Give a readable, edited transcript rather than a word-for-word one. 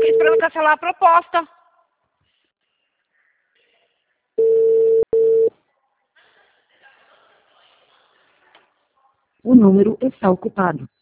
aqui esperando cancelar a proposta. O número está ocupado.